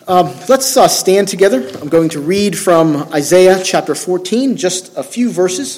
Let's stand together. I'm going to read from Isaiah chapter 14, just a few verses.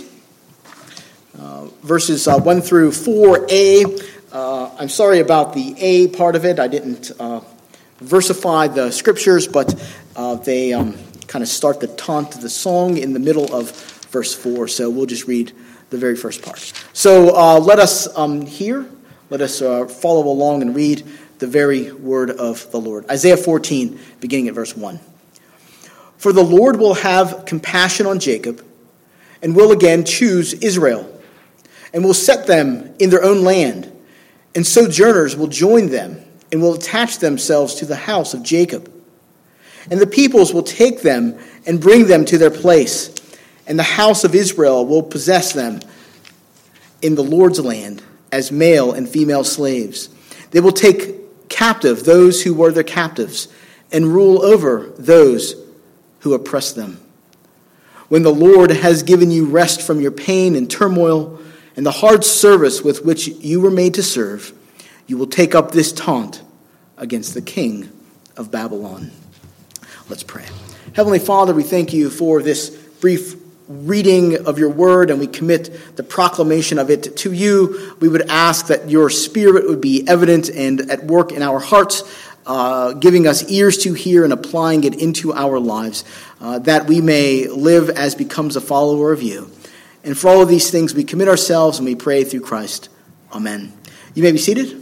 Verses 1 through 4a. I'm sorry about the A part of it. I didn't versify the scriptures, but they kind of start the taunt to the song in the middle of verse 4. So we'll just read the very first part. So let us hear. Let us follow along and read the very word of the Lord. Isaiah 14, beginning at verse 1. For the Lord will have compassion on Jacob, and will again choose Israel, and will set them in their own land, and sojourners will join them, and will attach themselves to the house of Jacob. And the peoples will take them and bring them to their place, and the house of Israel will possess them in the Lord's land as male and female slaves. They will take captive those who were their captives, and rule over those who oppress them. When the Lord has given you rest from your pain and turmoil, and the hard service with which you were made to serve, you will take up this taunt against the king of Babylon. Let's pray. Heavenly Father, we thank you for this brief reading of your word, and we commit the proclamation of it to you. We would ask that your spirit would be evident and at work in our hearts, giving us ears to hear and applying it into our lives, that we may live as becomes a follower of you. And for all of these things, we commit ourselves and we pray through Christ. Amen. You may be seated.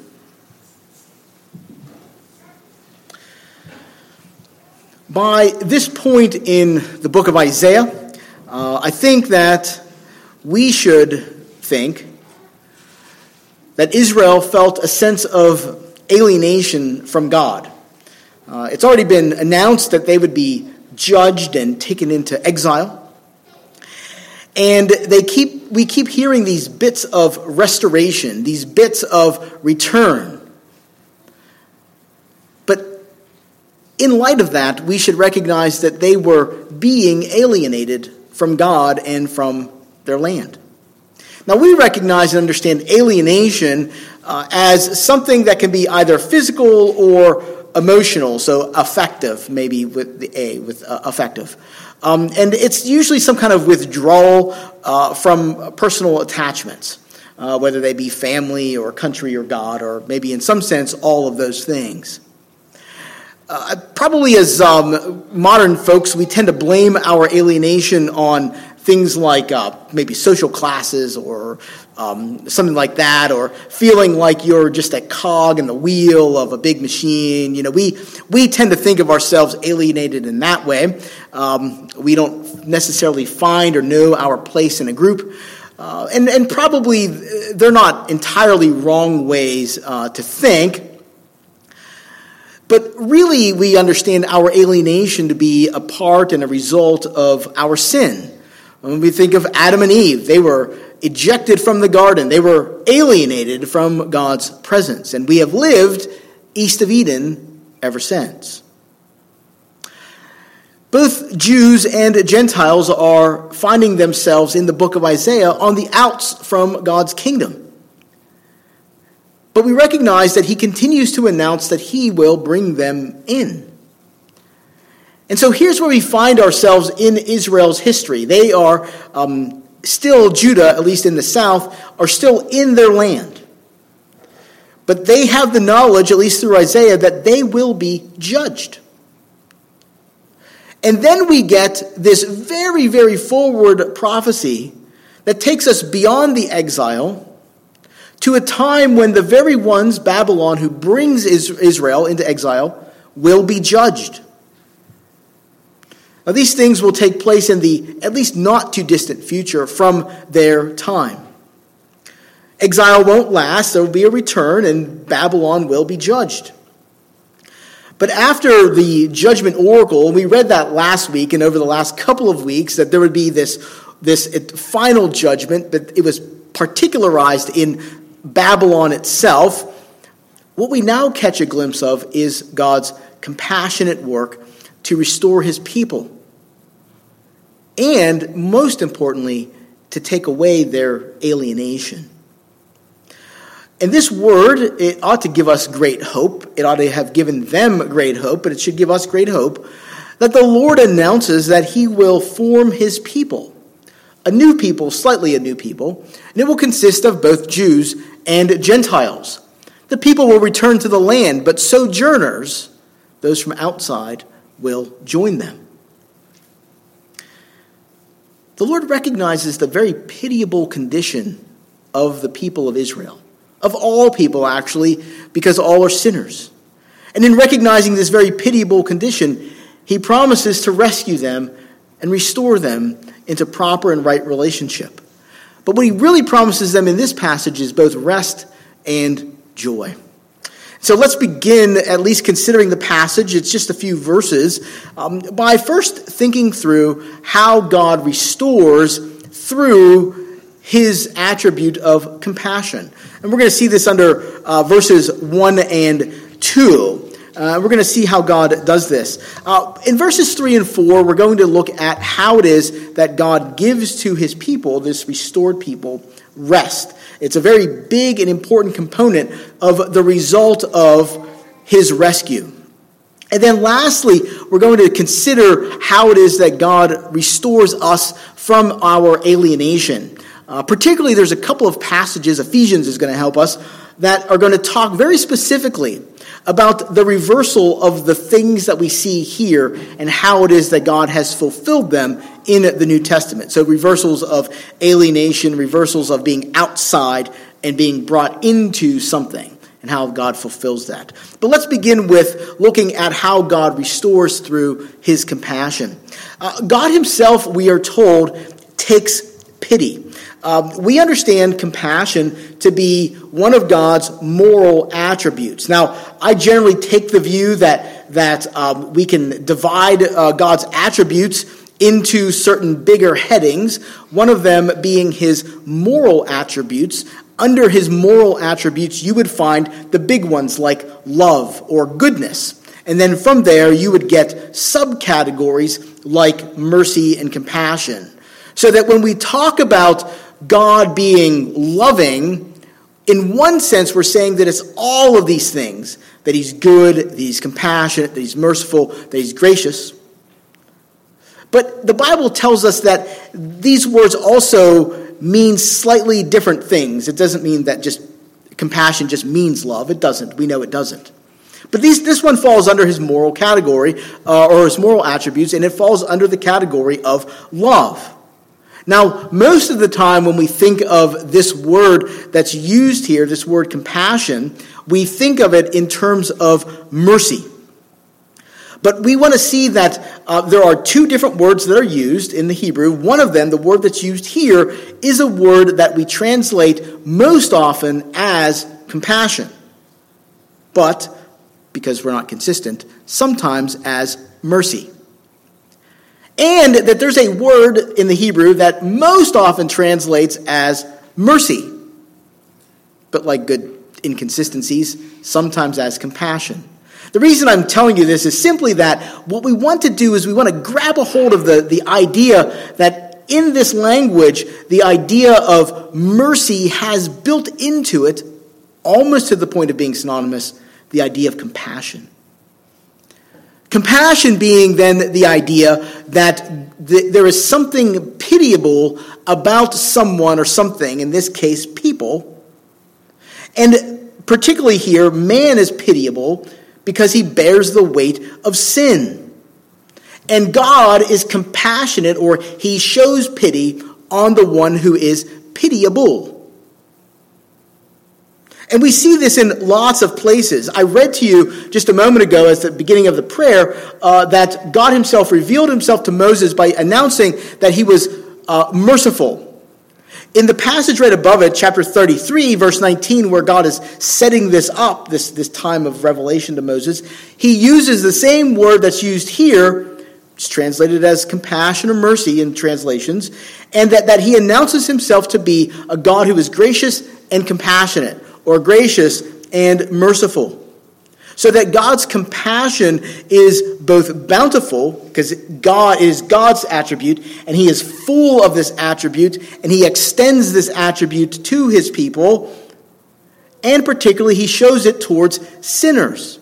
By this point in the book of Isaiah, I think that we should think that Israel felt a sense of alienation from God. It's already been announced that they would be judged and taken into exile. And we keep hearing these bits of restoration, these bits of return. But in light of that, we should recognize that they were being alienated from God and from their land. Now, we recognize and understand alienation as something that can be either physical or emotional, so affective, maybe with the A, with affective. And it's usually some kind of withdrawal from personal attachments, whether they be family or country or God, or maybe in some sense all of those things. Probably as modern folks, we tend to blame our alienation on things like maybe social classes or something like that, or feeling like you're just a cog in the wheel of a big machine. You know, we tend to think of ourselves alienated in that way. We don't necessarily find or know our place in a group. And probably they're not entirely wrong ways to think. But really, we understand our alienation to be a part and a result of our sin. When we think of Adam and Eve, they were ejected from the garden. They were alienated from God's presence. And we have lived east of Eden ever since. Both Jews and Gentiles are finding themselves in the book of Isaiah on the outs from God's kingdom. But we recognize that he continues to announce that he will bring them in. And so here's where we find ourselves in Israel's history. They are still, Judah, at least in the south, are still in their land. But they have the knowledge, at least through Isaiah, that they will be judged. And then we get this very, very forward prophecy that takes us beyond the exile to a time when the very ones, Babylon, who brings Israel into exile, will be judged. Now, these things will take place in the at least not too distant future from their time. Exile won't last. There will be a return, and Babylon will be judged. But after the judgment oracle, and we read that last week and over the last couple of weeks, that there would be this final judgment, but it was particularized in Babylon itself. What we now catch a glimpse of is God's compassionate work to restore his people. And, most importantly, to take away their alienation. And this word, it ought to give us great hope. It ought to have given them great hope, but it should give us great hope that the Lord announces that he will form his people, a new people, slightly a new people, and it will consist of both Jews and Gentiles. The people will return to the land, but sojourners, those from outside, will join them. The Lord recognizes the very pitiable condition of the people of Israel, of all people actually, because all are sinners. And in recognizing this very pitiable condition, he promises to rescue them and restore them into proper and right relationship. But what he really promises them in this passage is both rest and joy. So let's begin at least considering the passage. It's just a few verses, by first thinking through how God restores through his attribute of compassion. And we're going to see this under verses 1 and 2. We're going to see how God does this. In verses 3 and 4, we're going to look at how it is that God gives to his people, this restored people, rest. It's a very big and important component of the result of his rescue. And then lastly, we're going to consider how it is that God restores us from our alienation. Particularly, there's a couple of passages, Ephesians is going to help us, that are going to talk very specifically about the reversal of the things that we see here and how it is that God has fulfilled them in the New Testament. So reversals of alienation, reversals of being outside and being brought into something, and how God fulfills that. But let's begin with looking at how God restores through his compassion. God himself, we are told, takes pity. We understand compassion to be one of God's moral attributes. Now, I generally take the view that we can divide God's attributes into certain bigger headings, one of them being his moral attributes. Under his moral attributes, you would find the big ones like love or goodness. And then from there, you would get subcategories like mercy and compassion. So that when we talk about God being loving, in one sense, we're saying that it's all of these things, that he's good, that he's compassionate, that he's merciful, that he's gracious. But the Bible tells us that these words also mean slightly different things. It doesn't mean that just compassion just means love. It doesn't. We know it doesn't. But this one falls under his moral category, or his moral attributes, and it falls under the category of love. Now, most of the time when we think of this word that's used here, this word compassion, we think of it in terms of mercy. But we want to see that there are two different words that are used in the Hebrew. One of them, the word that's used here, is a word that we translate most often as compassion. But, because we're not consistent, sometimes as mercy. And that there's a word in the Hebrew that most often translates as mercy. But like good inconsistencies, sometimes as compassion. The reason I'm telling you this is simply that what we want to do is we want to grab a hold of the idea that in this language, the idea of mercy has built into it, almost to the point of being synonymous, the idea of compassion. Compassion being then the idea that there is something pitiable about someone or something, in this case, people. And particularly here, man is pitiable because he bears the weight of sin. And God is compassionate, or he shows pity on the one who is pitiable. And we see this in lots of places. I read to you just a moment ago as the beginning of the prayer that God himself revealed himself to Moses by announcing that he was merciful. In the passage right above it, chapter 33, verse 19, where God is setting this up, this time of revelation to Moses, he uses the same word that's used here. It's translated as compassion or mercy in translations, and that he announces himself to be a God who is gracious and compassionate, or gracious and merciful. So that God's compassion is both bountiful, because God is God's attribute, and he is full of this attribute, and he extends this attribute to his people, and particularly he shows it towards sinners.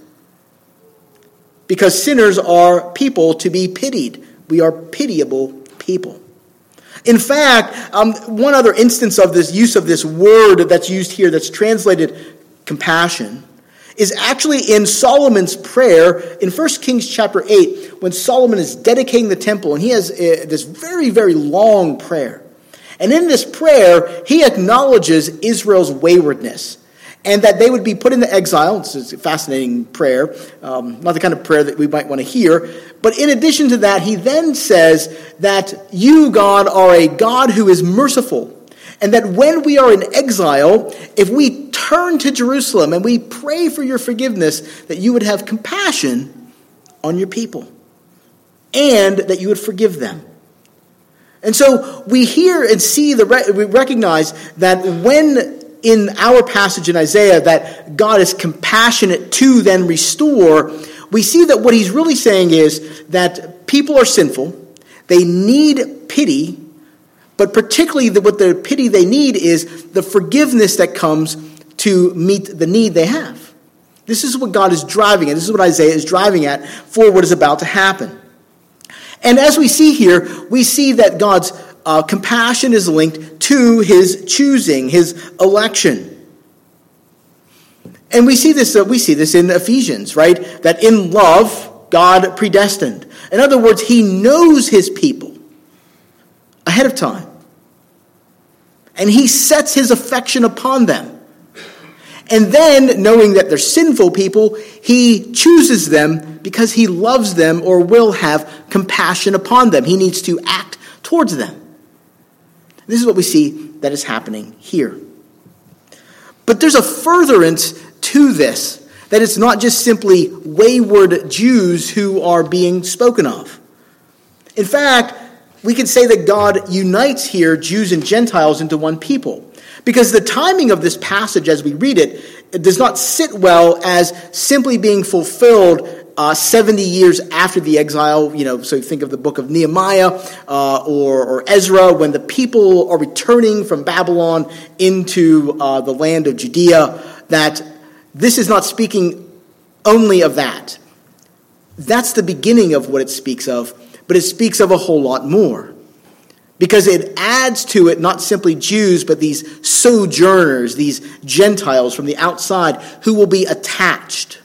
Because sinners are people to be pitied. We are pitiable people. In fact, one other instance of this use of this word that's used here that's translated compassion is actually in Solomon's prayer in 1 Kings chapter 8 when Solomon is dedicating the temple, and he has this very, very long prayer. And in this prayer, he acknowledges Israel's waywardness and that they would be put into exile. It's a fascinating prayer, not the kind of prayer that we might want to hear. But in addition to that, he then says that you, God, are a God who is merciful. And that when we are in exile, if we turn to Jerusalem and we pray for your forgiveness, that you would have compassion on your people and that you would forgive them. And so we hear and see, we recognize that when in our passage in Isaiah that God is compassionate to then restore, we see that what he's really saying is that people are sinful, they need pity, but particularly what the pity they need is the forgiveness that comes to meet the need they have. This is what God is driving at. This is what Isaiah is driving at for what is about to happen. And as we see here, we see that God's compassion is linked to his choosing, his election. And we see this in Ephesians, right? That in love, God predestined. In other words, he knows his people ahead of time. And he sets his affection upon them. And then, knowing that they're sinful people, he chooses them because he loves them or will have compassion upon them. He needs to act towards them. This is what we see that is happening here. But there's a furtherance to this, that it's not just simply wayward Jews who are being spoken of. In fact, we can say that God unites here Jews and Gentiles into one people. Because the timing of this passage as we read it does not sit well as simply being fulfilled 70 years after the exile. So think of the book of Nehemiah or Ezra when the people are returning from Babylon into the land of Judea. That this is not speaking only of that. That's the beginning of what it speaks of, but it speaks of a whole lot more. Because it adds to it not simply Jews, but these sojourners, these Gentiles from the outside who will be attached.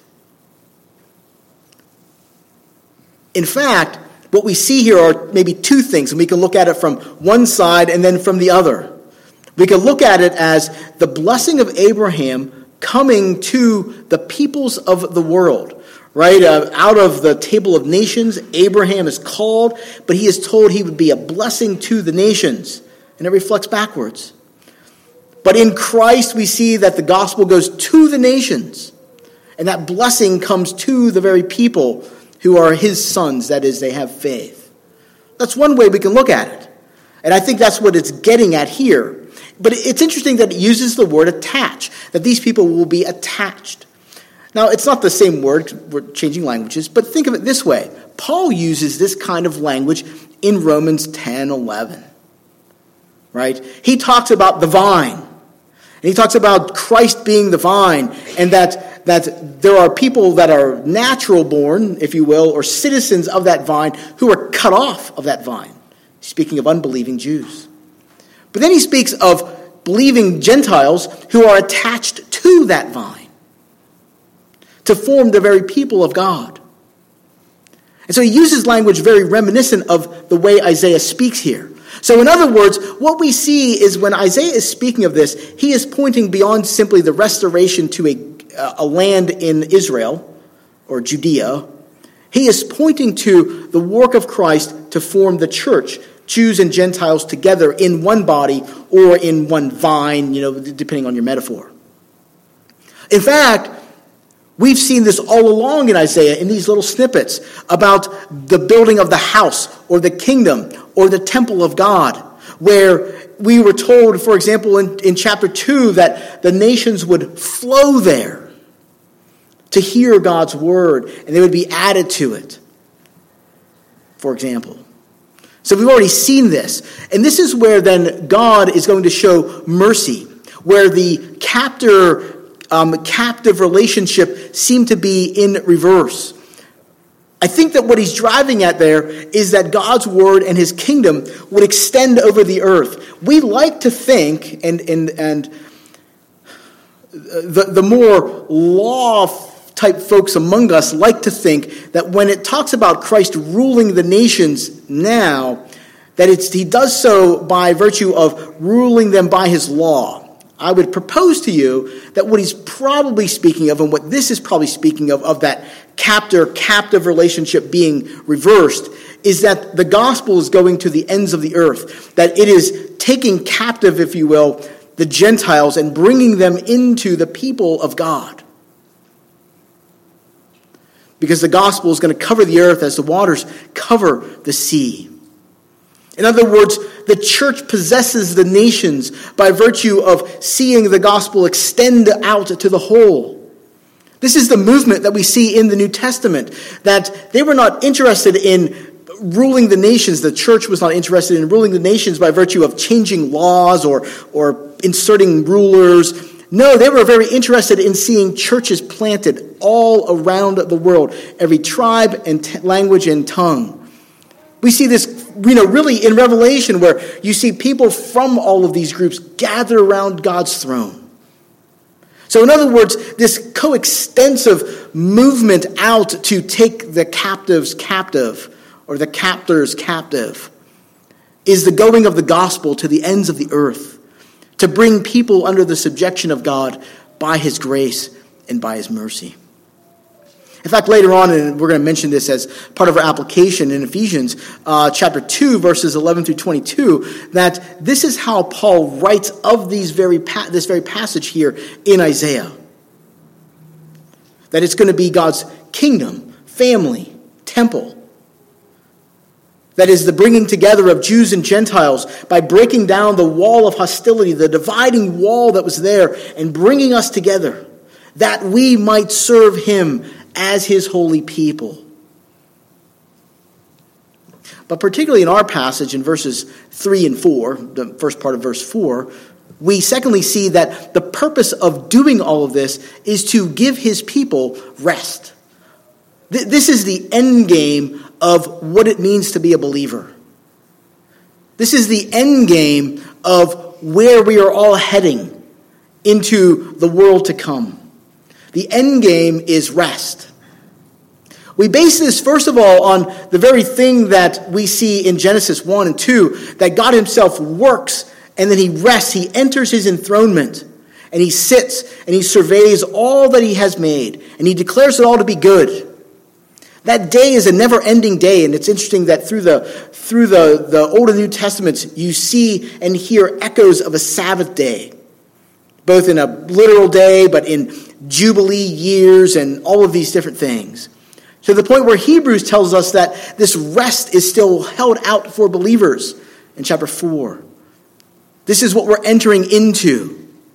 In fact, what we see here are maybe two things, and we can look at it from one side and then from the other. We can look at it as the blessing of Abraham coming to the peoples of the world. Right, out of the table of nations, Abraham is called, but he is told he would be a blessing to the nations. And it reflects backwards. But in Christ, we see that the gospel goes to the nations. And that blessing comes to the very people who are his sons. That is, they have faith. That's one way we can look at it. And I think that's what it's getting at here. But it's interesting that it uses the word attach, that these people will be attached. Now, it's not the same word, we're changing languages, but think of it this way. Paul uses this kind of language in Romans 10:11, right? He talks about the vine, and he talks about Christ being the vine, and that there are people that are natural born, if you will, or citizens of that vine who are cut off of that vine, speaking of unbelieving Jews. But then he speaks of believing Gentiles who are attached to that vine, to form the very people of God. And so he uses language very reminiscent of the way Isaiah speaks here. So in other words, what we see is when Isaiah is speaking of this, he is pointing beyond simply the restoration to a land in Israel or Judea. He is pointing to the work of Christ to form the church, Jews and Gentiles together in one body or in one vine, depending on your metaphor. In fact, we've seen this all along in Isaiah in these little snippets about the building of the house or the kingdom or the temple of God, where we were told, for example, in chapter 2, that the nations would flow there to hear God's word and they would be added to it, for example. So we've already seen this. And this is where then God is going to show mercy, where the captor captive relationship seem to be in reverse. I think that what he's driving at there is that God's word and his kingdom would extend over the earth. We like to think, and the more law-type folks among us like to think that when it talks about Christ ruling the nations now, that he does so by virtue of ruling them by his law. I would propose to you that what he's probably speaking of, and what this is probably speaking of that captive relationship being reversed, is that the gospel is going to the ends of the earth, that it is taking captive, if you will, the Gentiles and bringing them into the people of God. Because the gospel is going to cover the earth as the waters cover the sea. In other words, the church possesses the nations by virtue of seeing the gospel extend out to the whole. This is the movement that we see in the New Testament, that they were not interested in ruling the nations. The church was not interested in ruling the nations by virtue of changing laws or inserting rulers. No, they were very interested in seeing churches planted all around the world, every tribe and language and tongue. We see this, really in Revelation, where you see people from all of these groups gather around God's throne. So in other words, this coextensive movement out to take the captives captive, or the captors captive, is the going of the gospel to the ends of the earth, to bring people under the subjection of God by his grace and by his mercy. In fact, later on, and we're going to mention this as part of our application in Ephesians chapter 2, verses 11 through 22, that this is how Paul writes of this very passage here in Isaiah. That it's going to be God's kingdom, family, temple. That is the bringing together of Jews and Gentiles by breaking down the wall of hostility, the dividing wall that was there, and bringing us together, that we might serve him as his holy people. But particularly in our passage in verses 3 and 4, the first part of verse 4, we secondly see that the purpose of doing all of this is to give his people rest. This is the end game of what it means to be a believer. This is the end game of where we are all heading into the world to come. The end game is rest. We base this, first of all, on the very thing that we see in Genesis 1 and 2, that God himself works and then he rests. He enters his enthronement and he sits and he surveys all that he has made and he declares it all to be good. That day is a never-ending day, and it's interesting that through the Old and New Testaments, you see and hear echoes of a Sabbath day, both in a literal day, but in Jubilee years and all of these different things. To the point where Hebrews tells us that this rest is still held out for believers in chapter 4. This is what we're entering into.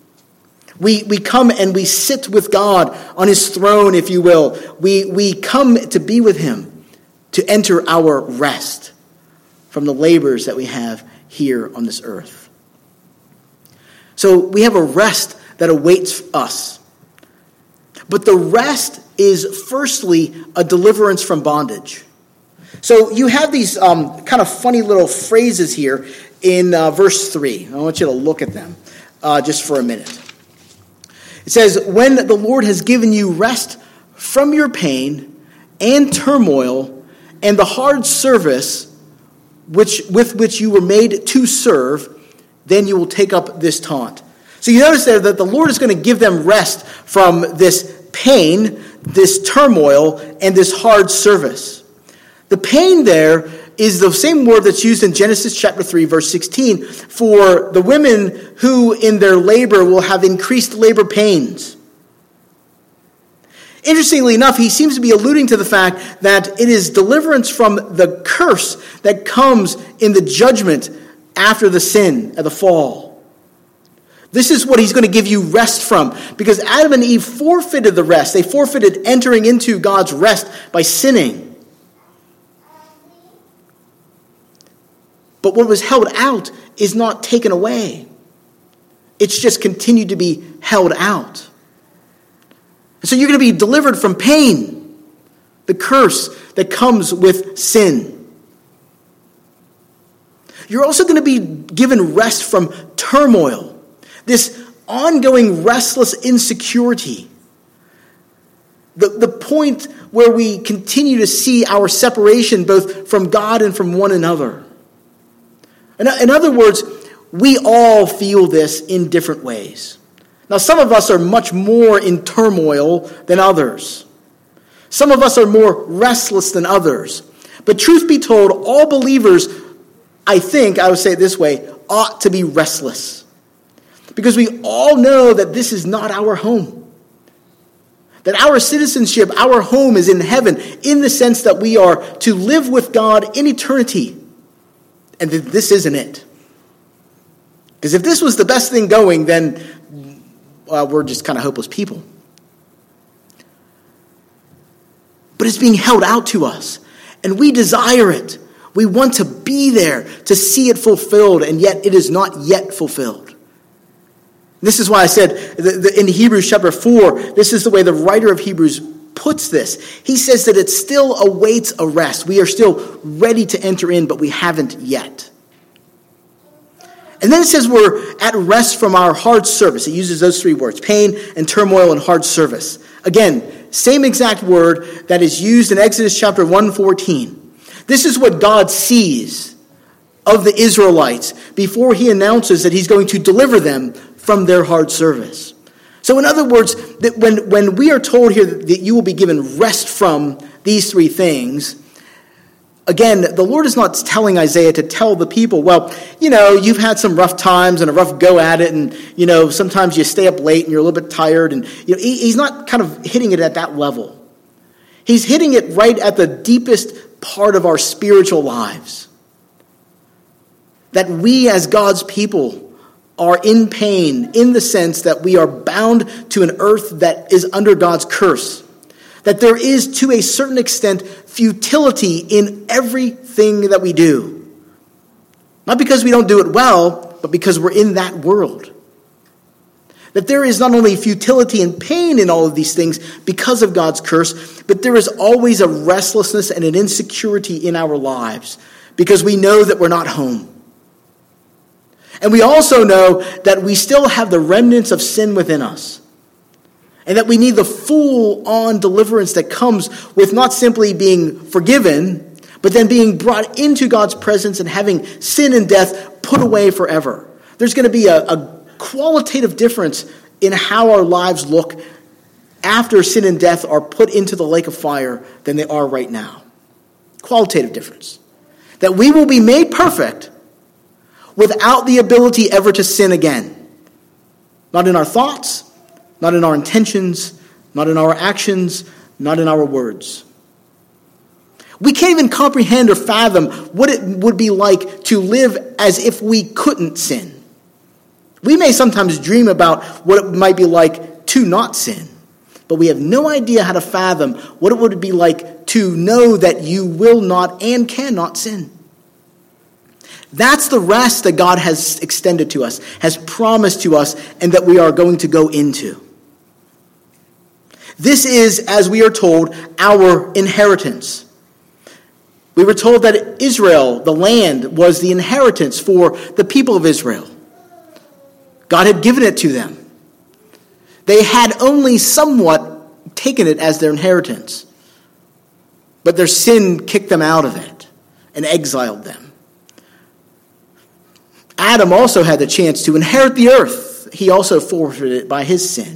We come and we sit with God on his throne, if you will. We come to be with him, to enter our rest from the labors that we have here on this earth. So we have a rest that awaits us. But the rest is firstly a deliverance from bondage. So you have these kind of funny little phrases here in verse 3. I want you to look at them just for a minute. It says, when the Lord has given you rest from your pain and turmoil and the hard service with which you were made to serve, then you will take up this taunt. So you notice there that the Lord is going to give them rest from this pain, this turmoil, and this hard service. The pain there is the same word that's used in Genesis chapter 3, verse 16, for the women who in their labor will have increased labor pains. Interestingly enough, he seems to be alluding to the fact that it is deliverance from the curse that comes in the judgment after the sin of the fall. This is what he's going to give you rest from, because Adam and Eve forfeited the rest. They forfeited entering into God's rest by sinning. But what was held out is not taken away. It's just continued to be held out. So you're going to be delivered from pain, the curse that comes with sin. You're also going to be given rest from turmoil, this ongoing restless insecurity. The point where we continue to see our separation both from God and from one another. In other words, we all feel this in different ways. Now, some of us are much more in turmoil than others. Some of us are more restless than others. But truth be told, all believers, I would say it this way, ought to be restless. Because we all know that this is not our home. That our citizenship, our home is in heaven, in the sense that we are to live with God in eternity. And that this isn't it. Because if this was the best thing going, then we're just kind of hopeless people. But it's being held out to us. And we desire it. We want to be there to see it fulfilled, and yet it is not yet fulfilled. This is why I said in Hebrews chapter 4, this is the way the writer of Hebrews puts this. He says that it still awaits a rest. We are still ready to enter in, but we haven't yet. And then it says we're at rest from our hard service. It uses those three words, pain and turmoil and hard service. Again, same exact word that is used in Exodus chapter 1:14. This is what God sees of the Israelites before he announces that he's going to deliver them from their hard service. So in other words, that when we are told here that you will be given rest from these three things, again, the Lord is not telling Isaiah to tell the people, well, you've had some rough times and a rough go at it, and, sometimes you stay up late and you're a little bit tired. And he's not kind of hitting it at that level. He's hitting it right at the deepest part of our spiritual lives. That we as God's people are in pain in the sense that we are bound to an earth that is under God's curse. That there is, to a certain extent, futility in everything that we do. Not because we don't do it well, but because we're in that world. That there is not only futility and pain in all of these things because of God's curse, but there is always a restlessness and an insecurity in our lives because we know that we're not home. And we also know that we still have the remnants of sin within us. And that we need the full-on deliverance that comes with not simply being forgiven, but then being brought into God's presence and having sin and death put away forever. There's going to be a qualitative difference in how our lives look after sin and death are put into the lake of fire than they are right now. Qualitative difference. That we will be made perfect without the ability ever to sin again. Not in our thoughts, not in our intentions, not in our actions, not in our words. We can't even comprehend or fathom what it would be like to live as if we couldn't sin. We may sometimes dream about what it might be like to not sin, but we have no idea how to fathom what it would be like to know that you will not and cannot sin. That's the rest that God has extended to us, has promised to us, and that we are going to go into. This is, as we are told, our inheritance. We were told that Israel, the land, was the inheritance for the people of Israel. God had given it to them. They had only somewhat taken it as their inheritance. But their sin kicked them out of it and exiled them. Adam also had the chance to inherit the earth. He also forfeited it by his sin.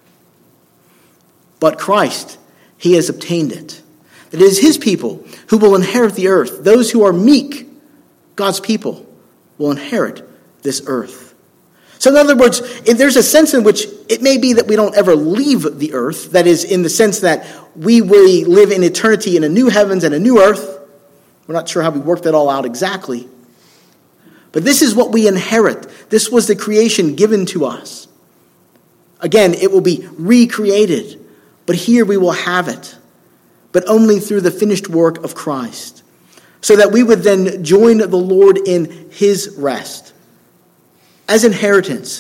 But Christ, he has obtained it. It is his people who will inherit the earth. Those who are meek, God's people, will inherit this earth. So in other words, there's a sense in which it may be that we don't ever leave the earth. That is, in the sense that we will live in eternity in a new heavens and a new earth. We're not sure how we work that all out exactly. But this is what we inherit. This was the creation given to us. Again, it will be recreated. But here we will have it. But only through the finished work of Christ. So that we would then join the Lord in his rest. As inheritance,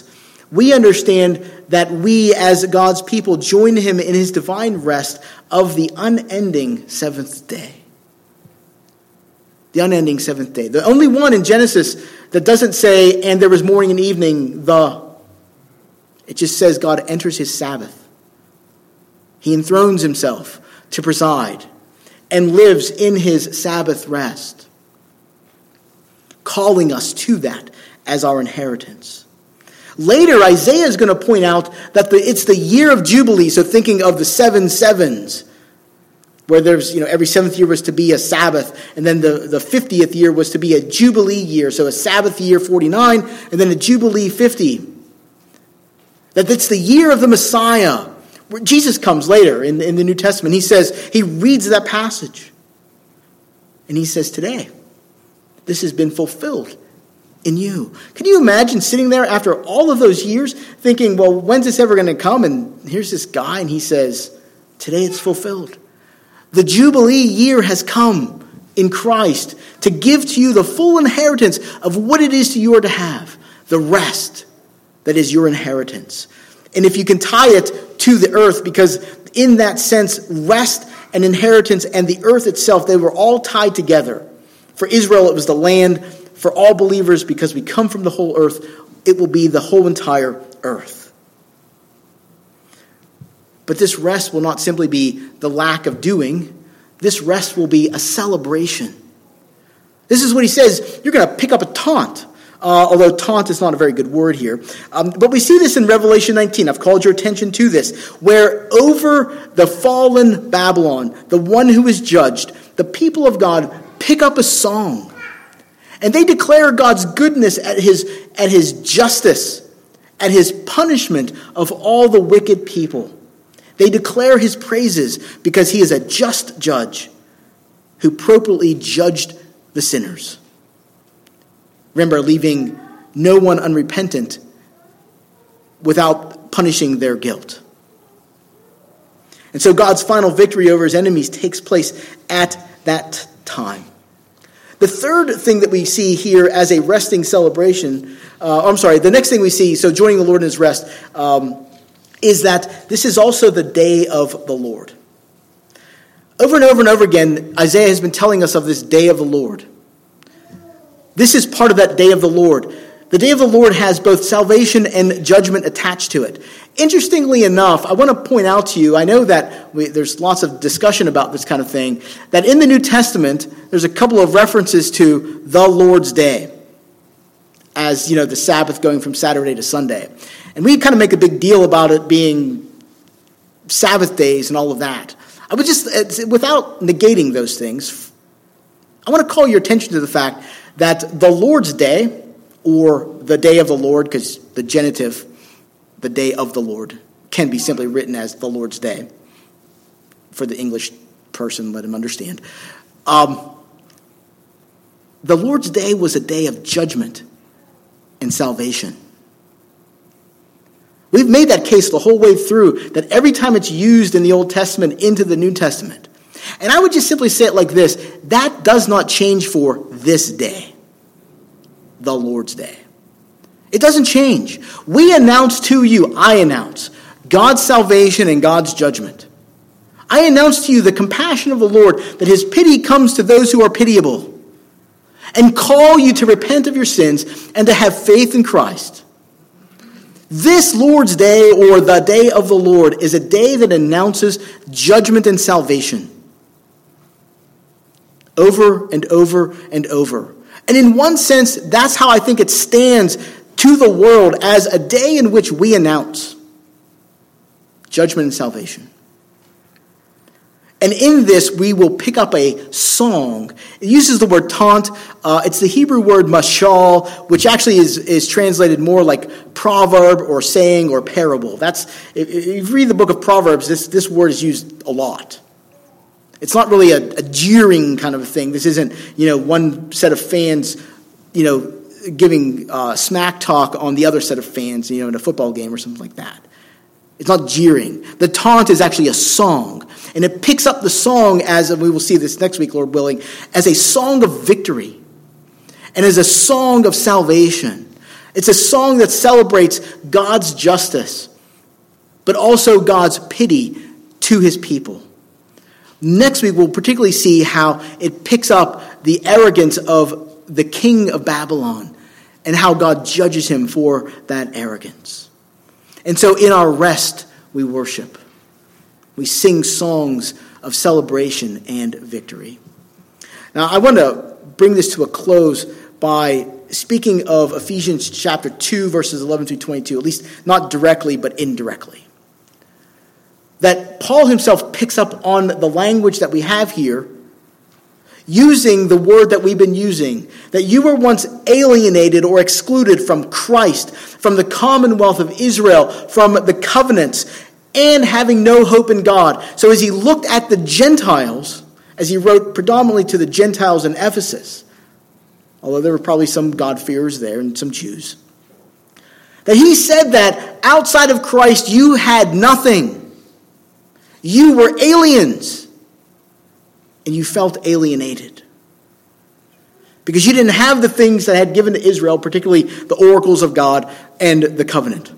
we understand that we as God's people join him in his divine rest of the unending seventh day. The unending seventh day. The only one in Genesis that doesn't say, and there was morning and evening, it just says God enters his Sabbath. He enthrones himself to preside and lives in his Sabbath rest, calling us to that as our inheritance. Later, Isaiah is going to point out that it's the year of Jubilee, so thinking of the 7 sevens, where there's, every seventh year was to be a Sabbath, and then the 50th year was to be a Jubilee year, so a Sabbath year 49, and then a Jubilee 50. That it's the year of the Messiah. Where Jesus comes later in the New Testament. He reads that passage, and he says, today, this has been fulfilled in you. Can you imagine sitting there after all of those years thinking, well, when's this ever going to come? And here's this guy, and he says, today it's fulfilled. The Jubilee year has come in Christ to give to you the full inheritance of what it is you are to have, the rest that is your inheritance. And if you can tie it to the earth, because in that sense, rest and inheritance and the earth itself, they were all tied together. For Israel, it was the land. For all believers, because we come from the whole earth, it will be the whole entire earth. But this rest will not simply be the lack of doing. This rest will be a celebration. This is what he says. You're going to pick up a taunt. Although taunt is not a very good word here. But we see this in Revelation 19. I've called your attention to this. Where over the fallen Babylon, the one who is judged, the people of God pick up a song. And they declare God's goodness at his justice, at his punishment of all the wicked people. They declare his praises because he is a just judge who appropriately judged the sinners. Remember, leaving no one unrepentant without punishing their guilt. And so God's final victory over his enemies takes place at that time. The third thing that we see here as a resting celebration, the next thing we see, so joining the Lord in his rest, is that this is also the day of the Lord. Over and over and over again, Isaiah has been telling us of this day of the Lord. This is part of that day of the Lord. The day of the Lord has both salvation and judgment attached to it. Interestingly enough, I want to point out to you, I know that there's lots of discussion about this kind of thing, that in the New Testament, there's a couple of references to the Lord's Day as, the Sabbath going from Saturday to Sunday. And we kind of make a big deal about it being Sabbath days and all of that. I would just, without negating those things, I want to call your attention to the fact that the Lord's Day, or the day of the Lord, because the genitive, the day of the Lord, can be simply written as the Lord's Day. For the English person, let him understand. The Lord's Day was a day of judgment and salvation. We've made that case the whole way through, that every time it's used in the Old Testament into the New Testament. And I would just simply say it like this: that does not change for this day, the Lord's Day. It doesn't change. We announce to you, I announce, God's salvation and God's judgment. I announce to you the compassion of the Lord, that his pity comes to those who are pitiable, and call you to repent of your sins and to have faith in Christ. This Lord's Day, or the day of the Lord, is a day that announces judgment and salvation. Over and over and over. And in one sense, that's how I think it stands to the world as a day in which we announce judgment and salvation. And in this, we will pick up a song. It uses the word taunt. It's the Hebrew word mashal, which actually is translated more like proverb or saying or parable. If you read the book of Proverbs, this word is used a lot. It's not really a jeering kind of a thing. This isn't, one set of fans, giving smack talk on the other set of fans, in a football game or something like that. It's not jeering. The taunt is actually a song. And it picks up the song, as we will see this next week, Lord willing, as a song of victory and as a song of salvation. It's a song that celebrates God's justice, but also God's pity to his people. Next week, we'll particularly see how it picks up the arrogance of the king of Babylon and how God judges him for that arrogance. And so in our rest, we worship. We sing songs of celebration and victory. Now, I want to bring this to a close by speaking of Ephesians chapter 2, verses 11 through 22, at least not directly, but indirectly. That Paul himself picks up on the language that we have here, using the word that we've been using, that you were once alienated or excluded from Christ, from the commonwealth of Israel, from the covenants, and having no hope in God. So as he looked at the Gentiles, as he wrote predominantly to the Gentiles in Ephesus, although there were probably some God-fearers there and some Jews, that he said that outside of Christ you had nothing. You were aliens, and you felt alienated because you didn't have the things that I had given to Israel, particularly the oracles of God and the covenant.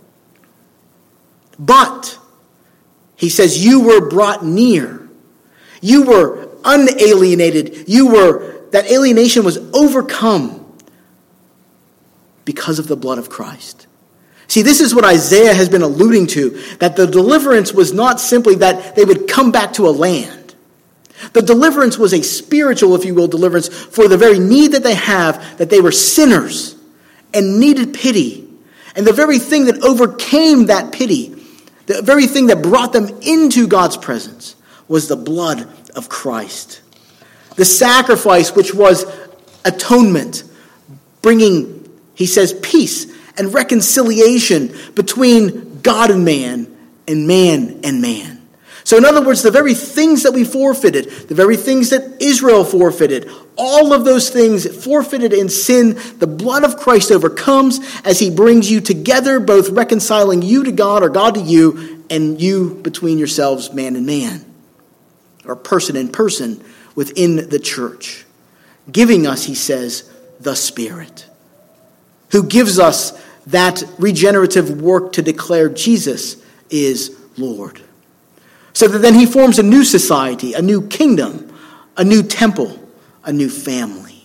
But, he says, you were brought near. You were unalienated. That alienation was overcome because of the blood of Christ. See, this is what Isaiah has been alluding to, that the deliverance was not simply that they would come back to a land. The deliverance was a spiritual, if you will, deliverance for the very need that they have, that they were sinners and needed pity. And the very thing that overcame that pity, the very thing that brought them into God's presence, was the blood of Christ. The sacrifice, which was atonement, bringing, he says, peace and reconciliation between God and man and man and man. So in other words, the very things that we forfeited, the very things that Israel forfeited, all of those things forfeited in sin, the blood of Christ overcomes as he brings you together, both reconciling you to God or God to you, and you between yourselves, man and man, or person and person within the church. Giving us, he says, the Spirit, who gives us that regenerative work to declare Jesus is Lord. So that then he forms a new society, a new kingdom, a new temple, a new family,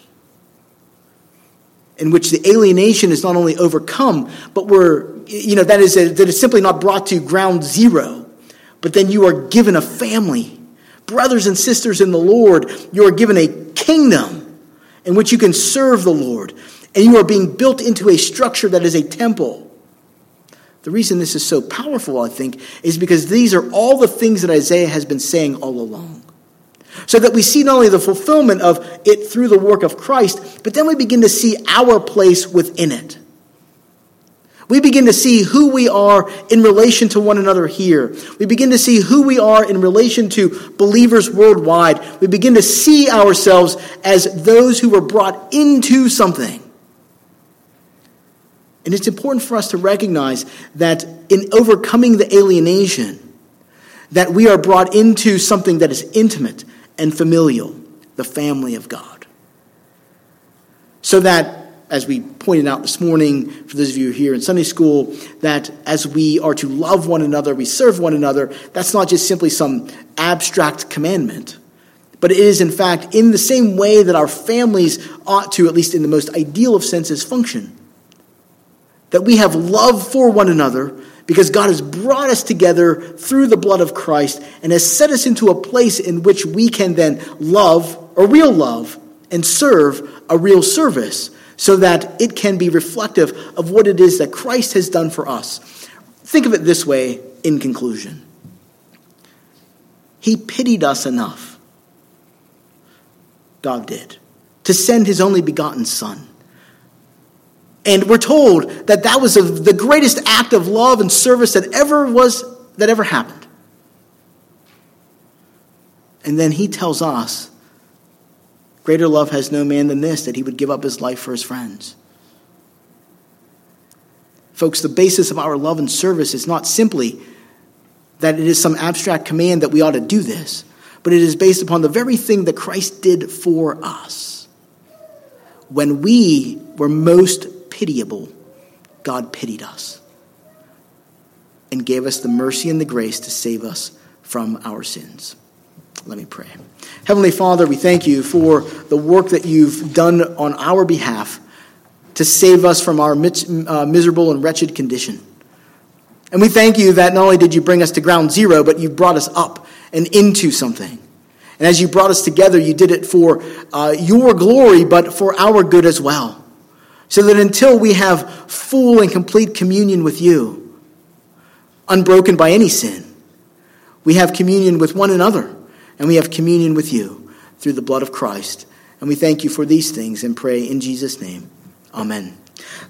in which the alienation is not only overcome, but that is simply not brought to ground zero, but then you are given a family, brothers and sisters in the Lord. You are given a kingdom in which you can serve the Lord. And you are being built into a structure that is a temple. The reason this is so powerful, I think, is because these are all the things that Isaiah has been saying all along. So that we see not only the fulfillment of it through the work of Christ, but then we begin to see our place within it. We begin to see who we are in relation to one another here. We begin to see who we are in relation to believers worldwide. We begin to see ourselves as those who were brought into something. And it's important for us to recognize that in overcoming the alienation, that we are brought into something that is intimate and familial, the family of God. So that, as we pointed out this morning, for those of you here in Sunday school, that as we are to love one another, we serve one another, that's not just simply some abstract commandment, but it is in fact in the same way that our families ought to, at least in the most ideal of senses, function. That we have love for one another because God has brought us together through the blood of Christ and has set us into a place in which we can then love a real love and serve a real service so that it can be reflective of what it is that Christ has done for us. Think of it this way in conclusion. He pitied us enough, God did, to send his only begotten Son. And we're told that that was the greatest act of love and service that ever happened. And then he tells us, greater love has no man than this, that he would give up his life for his friends. Folks, the basis of our love and service is not simply that it is some abstract command that we ought to do this, but it is based upon the very thing that Christ did for us. When we were most pitiable, God pitied us and gave us the mercy and the grace to save us from our sins. Let me pray. Heavenly Father, we thank you for the work that you've done on our behalf to save us from our miserable and wretched condition. And we thank you that not only did you bring us to ground zero, but you brought us up and into something. And as you brought us together, you did it for your glory, but for our good as well. So that until we have full and complete communion with you, unbroken by any sin, we have communion with one another, and we have communion with you through the blood of Christ. And we thank you for these things and pray in Jesus' name. Amen.